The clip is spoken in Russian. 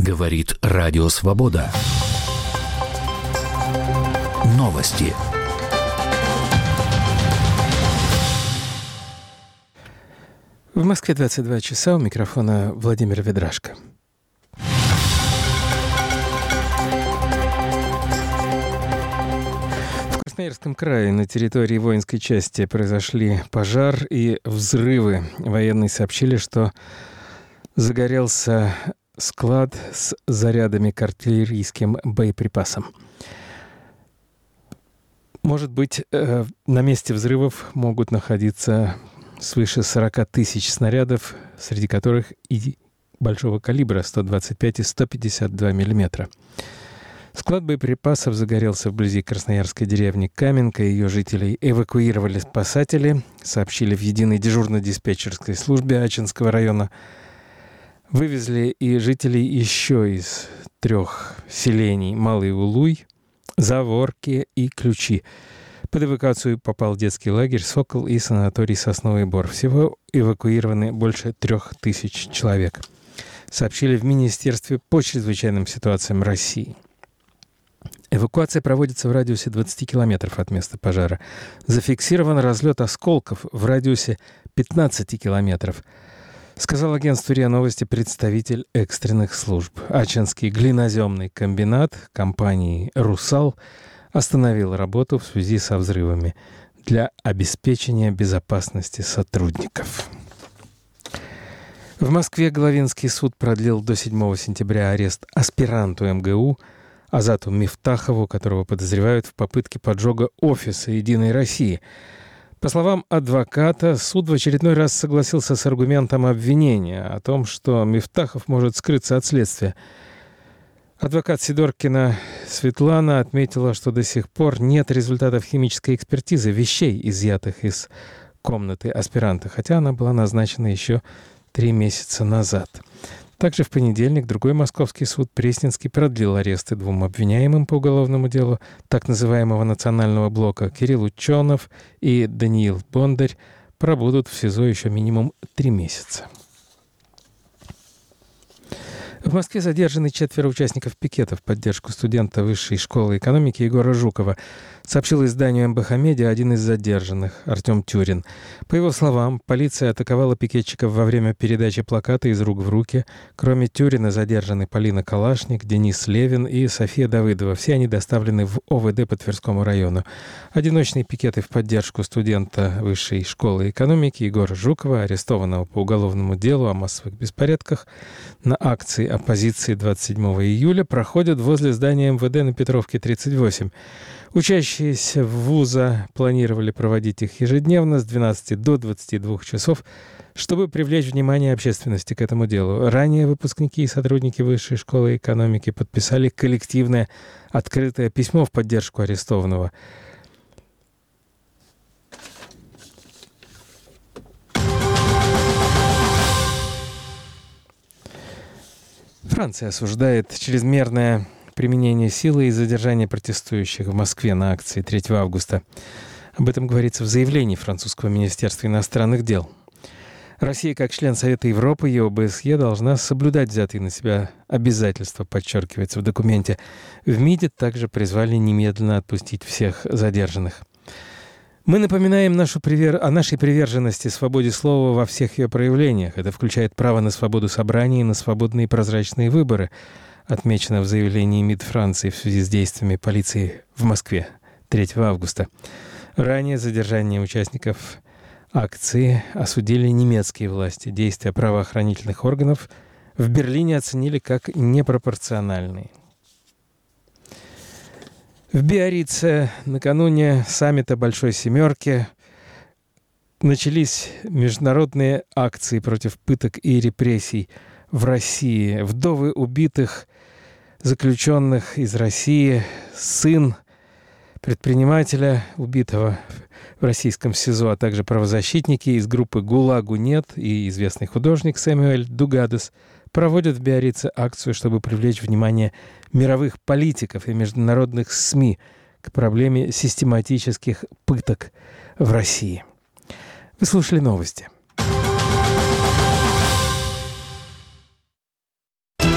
Говорит Радио Свобода. Новости. В Москве 22 часа. У микрофона Владимир Ведрашко. В Красноярском крае на территории воинской части произошли пожар и взрывы. Военные сообщили, что загорелся склад с зарядами к артиллерийским боеприпасам. Может быть, на месте взрывов могут находиться свыше 40 тысяч снарядов, среди которых и большого калибра 125 и 152 миллиметра. Склад боеприпасов загорелся вблизи красноярской деревни Каменка. Ее жителей эвакуировали спасатели, сообщили в единой дежурно-диспетчерской службе Ачинского района. Вывезли и жителей еще из 3 селений: Малый Улуй, Заворки и Ключи. Под эвакуацию попал детский лагерь «Сокол» и санаторий «Сосновый Бор». Всего эвакуированы больше 3000 человек, сообщили в Министерстве по чрезвычайным ситуациям России. Эвакуация проводится в радиусе 20 километров от места пожара. Зафиксирован разлет осколков в радиусе 15 километров, сказал агентству РИА Новости представитель экстренных служб. Ачинский глиноземный комбинат компании «Русал» остановил работу в связи со взрывами для обеспечения безопасности сотрудников. В Москве Головинский суд продлил до 7 сентября арест аспиранту МГУ Азату Мифтахову, которого подозревают в попытке поджога офиса «Единой России». По словам адвоката, суд в очередной раз согласился с аргументом обвинения о том, что Мифтахов может скрыться от следствия. Адвокат Сидоркина Светлана отметила, что до сих пор нет результатов химической экспертизы вещей, изъятых из комнаты аспиранта, хотя она была назначена еще 3 месяца назад. Также в понедельник другой московский суд, Пресненский, продлил аресты 2 обвиняемым по уголовному делу так называемого национального блока. Кирилл Ученов и Даниил Бондарь пробудут в СИЗО еще минимум 3 месяца. В Москве задержаны 4 участников пикета в поддержку студента Высшей школы экономики Егора Жукова, сообщил изданию МБХ Медиа один из задержанных, Артем Тюрин. По его словам, полиция атаковала пикетчиков во время передачи плаката из рук в руки. Кроме Тюрина задержаны Полина Калашник, Денис Левин и София Давыдова. Все они доставлены в ОВД по Тверскому району. Одиночные пикеты в поддержку студента Высшей школы экономики Егора Жукова, арестованного по уголовному делу о массовых беспорядках на акции оппозиции 27 июля, проходят возле здания МВД на Петровке, 38. Учащиеся вуза планировали проводить их ежедневно с 12 до 22 часов, чтобы привлечь внимание общественности к этому делу. Ранее выпускники и сотрудники Высшей школы экономики подписали коллективное открытое письмо в поддержку арестованного. Франция осуждает чрезмерное применение силы и задержание протестующих в Москве на акции 3 августа. Об этом говорится в заявлении французского министерства иностранных дел. Россия, как член Совета Европы и ОБСЕ, должна соблюдать взятые на себя обязательства, подчеркивается в документе. В МИДе также призвали немедленно отпустить всех задержанных. Мы напоминаем о нашей приверженности свободе слова во всех ее проявлениях. Это включает право на свободу собраний и на свободные и прозрачные выборы, отмечено в заявлении МИД Франции в связи с действиями полиции в Москве 3 августа. Ранее задержание участников акции осудили немецкие власти. Действия правоохранительных органов в Берлине оценили как непропорциональные. В Биаррице накануне саммита Большой Семерки начались международные акции против пыток и репрессий в России. Вдовы убитых заключенных из России, сын предпринимателя, убитого в российском СИЗО, а также правозащитники из группы «ГУЛАГу нет» и известный художник Сэмюэль Дугадес проводят в Биаррице акцию, чтобы привлечь внимание мировых политиков и международных СМИ к проблеме систематических пыток в России. Вы слушали новости.